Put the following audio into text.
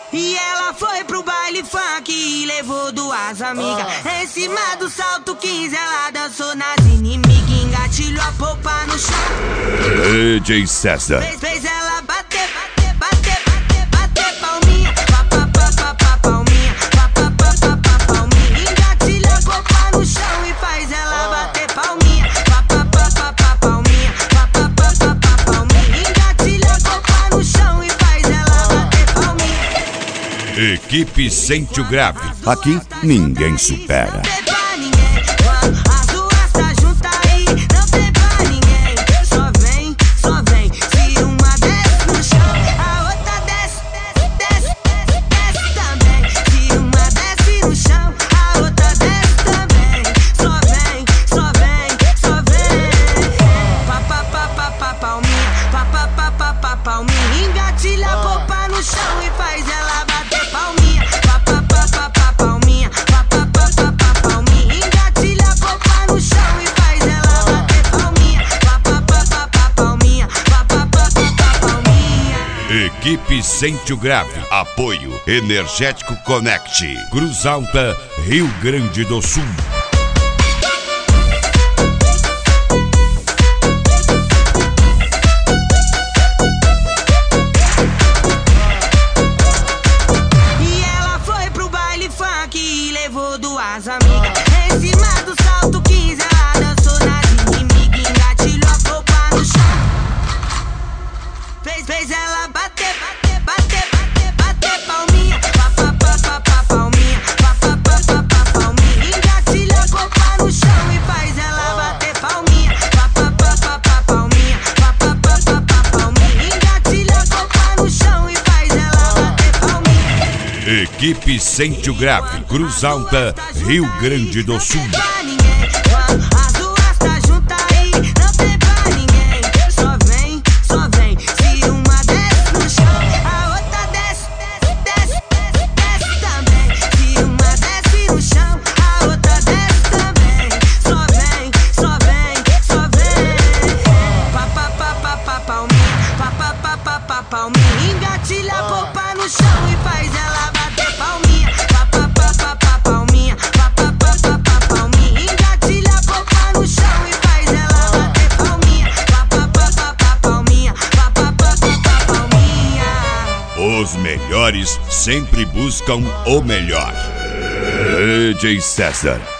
E ela foi pro baile funk e levou duas amigas. Em cima do salto 15 ela dançou nas inimigas, engatilhou a polpa no chão. DJ César. Fez ela bater, bater, bater, bater, bater palminha. Pá, pá, pá, pá, pá, palminha. Pá, pá, pá, pá, pá, palminha. Engatilha a polpa no chão e faz ela bater palminha. Pá, pá, pá, pá, pá, palminha. Pá, pá, pá, pá, pá, palminha. Engatilha a polpa no chão e faz ela bater palminha. Equipe Sente o Grave. Aqui ninguém supera. As duas tá juntas aí, não tem pra ninguém. Só vem, se uma desce no chão, a outra desce, desce, desce, desce também. Se uma desce no chão, a outra desce também. Só vem, só vem. Pá, pá, pá, pá, pá, palminha. Pá, pá, pá, pá, pá, palminha. Engatilha a polpa no chão e faz ela bater palminha. Pá, pá, pá, pá, pá, palminha. Pá, pá, pá, pá, pá, palminha. Engatilha a polpa no chão e faz ela bater palminha. Pá, pá, pá, pá, pá, palminha. Pá, pá, pá, pá, pá, palminha. Equipe Sente o Grave. Apoio Energético Connect. Cruz Alta, Rio Grande do Sul. E ela foi pro baile funk e levou duas amigas. Em cima do salto 15 ela dançou nas inimigas, engatilhou a polpa no chão. Fez ela bater, bater, bater, bater, bater palminha. Pá, pá, pá, pá, pá, palminha. Pá, pá, pá, pá, pá, palminha. Engatilha a polpa no chão e faz ela bater palminha. Pá, pá, pá, pá, pá, palminha. Pá, pá, pá, pá, pá, palminha. Engatilha a polpa no chão e faz ela bater palminha. Equipe Sente o Grave. Cruz Alta, Rio Grande do Sul. As duas tá juntas aí, não tem pra ninguém. Só vem, se uma desce no chão, a outra desce, desce, desce, desce também. Se uma desce no chão, a outra desce também. Só vem. Pá, pá, pá, pá, pá, palminha. Pá, pá, pá, pá, pá, palminha. Engatilha a polpa no chão e faz ela bater palminha. Pá, pá, pá, pá, pá, palminha. Pá, pá, pá, pá, pá, palminha. Engatilha a polpa no chão e faz ela bater palminha. Pá, pá, pá, pá, pá, palminha. Pá, pá, pá, pá, pá, palminha. Os melhores sempre buscam o melhor. DJ César.